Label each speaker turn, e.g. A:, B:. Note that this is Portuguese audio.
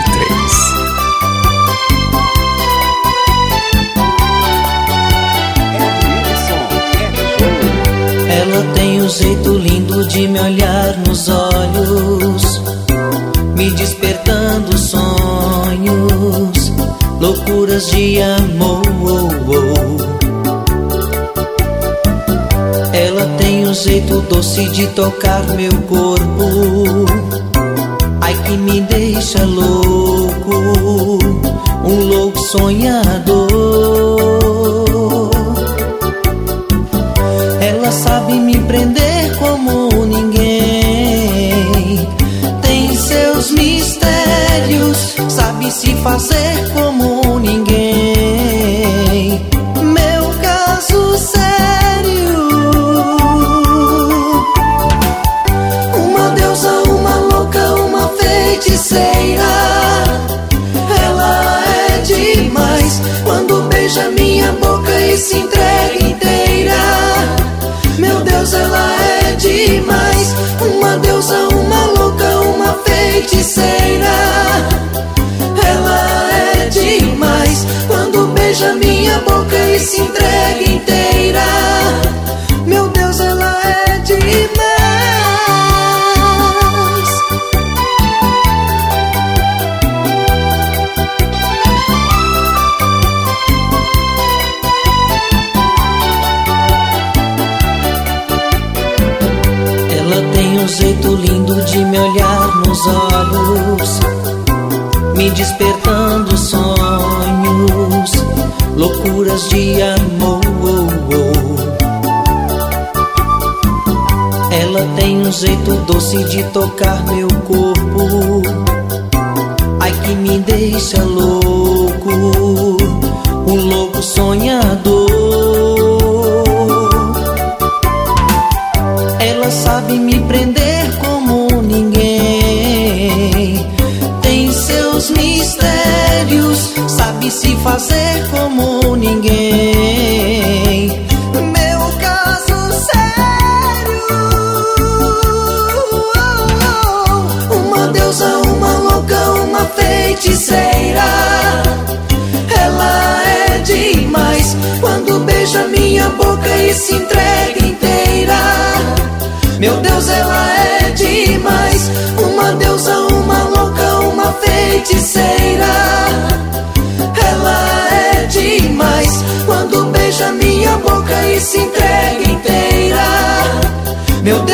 A: Ela tem um jeito lindo de me olhar nos olhos, me despertando sonhos, loucuras de amor. Ela tem um jeito doce de tocar meu corpo, ai que me deixa louco, um louco sonhador. Ela sabe me prender como ninguém, tem seus mistérios, sabe se fazer como ninguém. Meu caso sério, uma deusa, uma louca, uma feiticeira. Ela é demais quando beija minha boca e se entrega inteira. Meu Deus, ela é demais, uma deusa, uma louca, uma feiticeira. Ela é demais quando beija minha boca e se entrega inteira. Meu Deus, ela é demais. Ela tem um jeito lindo de me olhar nos olhos, me despertando sonhos, loucuras de amor. Ela tem um jeito doce de tocar meu corpo, ai que me deixa louco, um louco sonhador. Ela sabe me prender como ninguém, tem seus mistérios, sabe se fazer como ninguém. Meu caso sério, uma deusa, uma louca, uma feiticeira. Ela é demais quando beija minha boca e se entrega inteira. Meu Deus, ela é demais, uma deusa, uma louca, uma feiticeira. Ela é demais quando beija minha boca e se entrega inteira. Meu Deus,